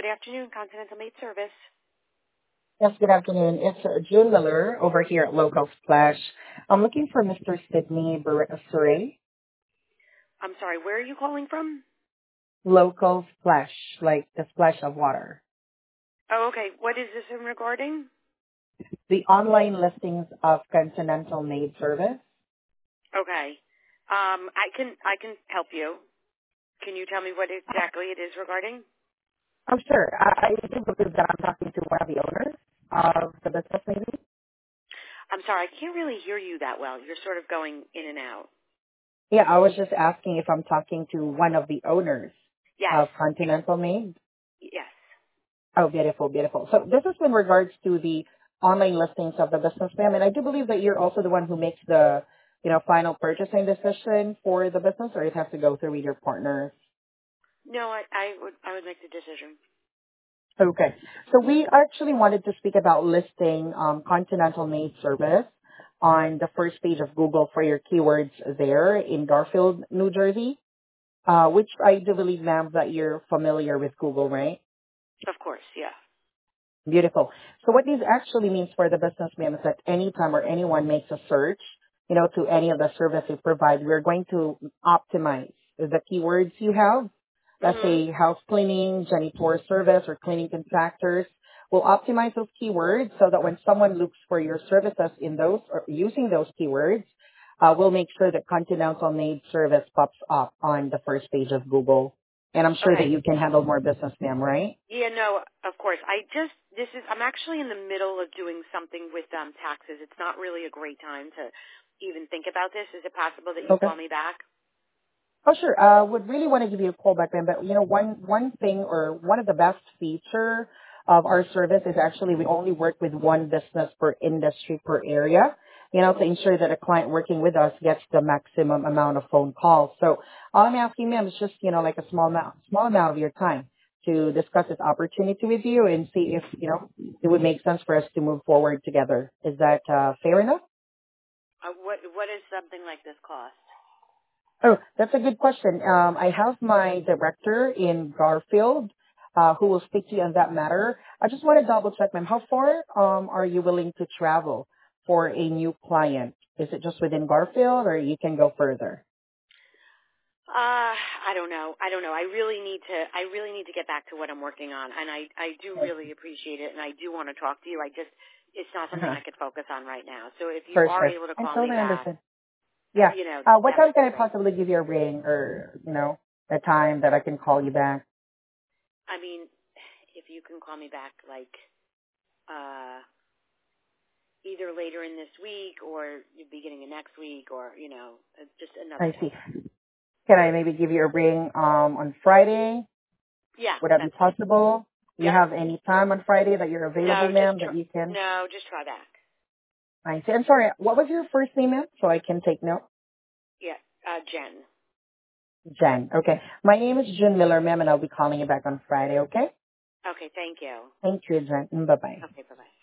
afternoon, Continental Maid Service. Yes, good afternoon. It's June Miller over here at Local Splash. I'm looking for Mr. Sidney Suray. I'm sorry, where are you calling from? Local Splash, like the splash of water. Oh, okay. What is this in regarding? The online listings of Continental Maid Service. Okay. I can help you. Can you tell me what exactly it is regarding? I'm sure. I do believe that I'm talking to one of the owners of the business, maybe. I'm sorry, I can't really hear you that well. You're sort of going in and out. Yeah, I was just asking if I'm talking to one of the owners Yes. of Continental Maid. Yes. Oh, beautiful, beautiful. So this is in regards to the online listings of the business, ma'am. And I do believe that you're also the one who makes the, final purchasing decision for the business, or it has to go through with your partners. No, I would make the decision. Okay. So we actually wanted to speak about listing Continental Maid Service on the first page of Google for your keywords there in Garfield, New Jersey, which I do believe, ma'am, that you're familiar with Google, right? Of course, yeah. Beautiful. So what this actually means for the businessman is that anytime or anyone makes a search, to any of the service we provide, we're going to optimize the keywords you have. Let's Mhm. say house cleaning, janitor service, or cleaning contractors. We'll optimize those keywords so that when someone looks for your services in those or using those keywords, we'll make sure that Continental Maid Service pops up on the first page of Google. And I'm sure that Okay. you can handle more business, ma'am, right? Yeah, no, of course. I'm actually in the middle of doing something with taxes. It's not really a great time to even think about this. Is it possible that you Okay. call me back? Oh, sure. Would really want to give you a call back then, but one thing or one of the best feature of our service is actually we only work with one business per industry per area, to ensure that a client working with us gets the maximum amount of phone calls. So all I'm asking, ma'am, is just, like a small amount of your time to discuss this opportunity with you and see if, it would make sense for us to move forward together. Is that fair enough? What does something like this cost? Oh, that's a good question. I have my director in Garfield, who will speak to you on that matter. I just want to double check, ma'am. How far are you willing to travel for a new client? Is it just within Garfield, or you can go further? I don't know. I really need to get back to what I'm working on, and I do really appreciate it, and I do want to talk to you. It's not something Uh-huh. I could focus on right now. So if you For are sure. able to I call me totally back, understand. Yeah. What that time would can be I great. possibly give you a ring, or a time that I can call you back? I mean, if you can call me back, like, either later in this week or the beginning of next week, or just another I day. see. Can I maybe give you a ring on Friday? Yeah, Would that be that's fine. possible? Do you Yep. have any time on Friday that you're available, ma'am, that you can? Just try back. I see. I'm sorry. What was your first name, ma'am? So I can take note. Yeah, Jen. Jen. Okay. My name is Jen Miller, ma'am, and I'll be calling you back on Friday, okay? Okay, thank you. Thank you, Jen. Bye-bye. Okay, bye-bye.